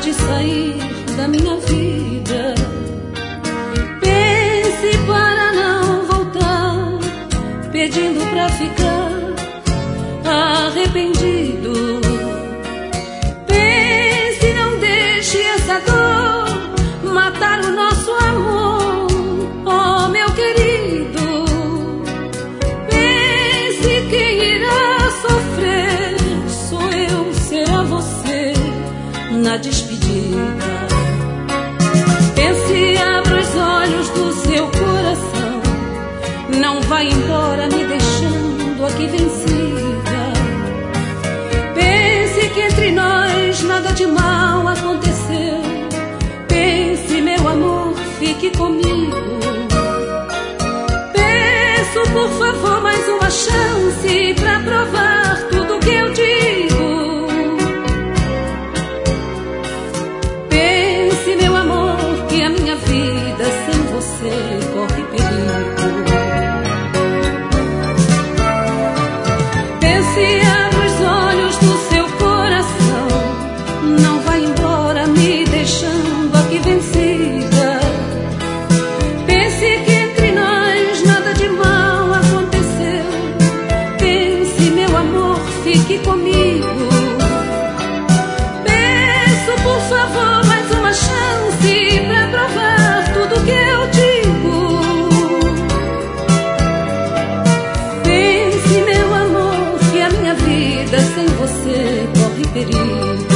de sair da minha vida. Pense para não voltar, pedindo pra ficar arrependido. Pense, não deixe essa dor matar o nosso amor, oh meu querido. Pense, quem irá sofrer sou eu, será você na despedida. Pense, abra os olhos do seu coração, não vai embora me deixando aqui vencida. Pense que entre nós nada de mal aconteceu. Pense, meu amor, fique comigo. Peço, por favor, mais uma chance pra provar tudo que eu digo. Pense, meu amor, que a minha vida sem você corre perigo. Pense, abra os olhos do seu coração, não vai embora me deixando aqui vencida. Pense que entre nós nada de mal aconteceu. Pense, meu amor, fique comigo. Peço, por favor, mais uma chance pra provar tudo que eu digo. Pense, meu amor, que a minha vida sem você corre perigo.